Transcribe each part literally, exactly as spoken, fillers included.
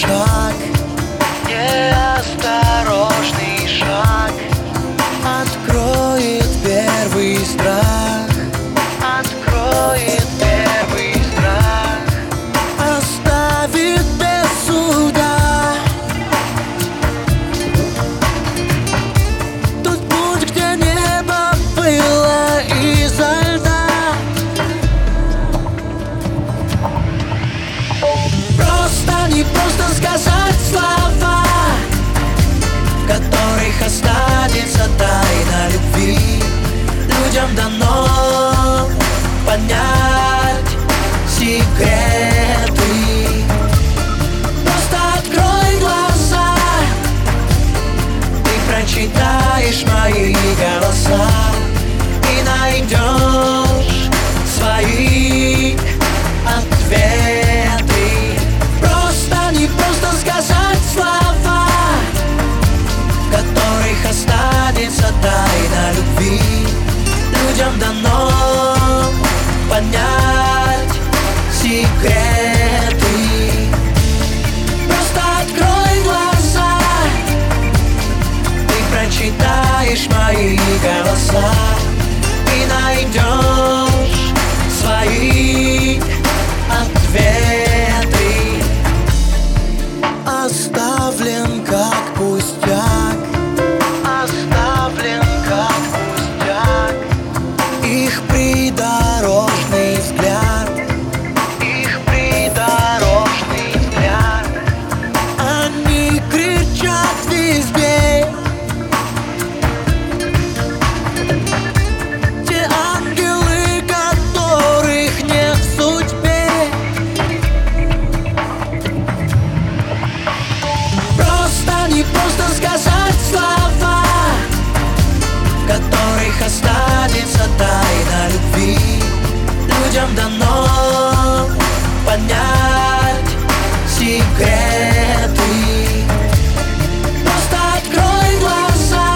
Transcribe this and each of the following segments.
шаг, неосторожный шаг откроет первый страх, откроет первый страх, оставит без суда. Тот путь, где небо было изо льда. Просто не просто сказать слова, в которых останется тайна любви. Людям дано понять секреты. Просто открой глаза, ты прочитаешь мои голоса и найдешь свои ответы. Просто не просто сказать слова, в которых останется тайна любви. Людям дано понять секреты. Просто открой глаза, ты прочитаешь мои голоса и найдешь свои ответы. Оставлен как пустяк, оставлен как пустяк их придорожный взгляд, их придорожный взгляд. Они кричат везде, те ангелы, которых нет в судьбе. Просто не просто сказать слова, в которых останется тайна любви. Людям дано понять секреты. Просто открой глаза,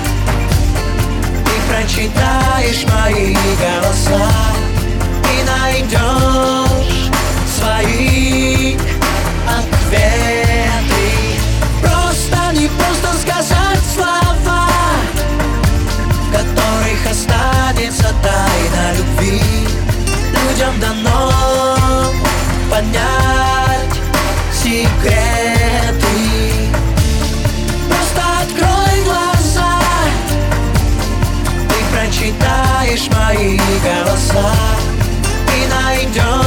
ты прочитаешь мои голоса и найдешь свои ответы. Просто не просто сказать слова, в которых останется тайна любви. Людям дано понять секреты. Просто открой глаза, ты прочитаешь мои голоса и найдешь